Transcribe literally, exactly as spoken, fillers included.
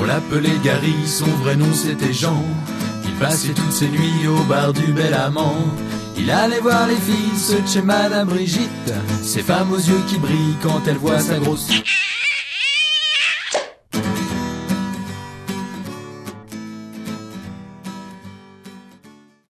On l'appelait Gary, son vrai nom c'était Jean. Il passait toutes ses nuits au bar du Bel Amant. Il allait voir les filles, ceux de chez Madame Brigitte, ces femmes aux yeux qui brillent quand elles voient sa grosse...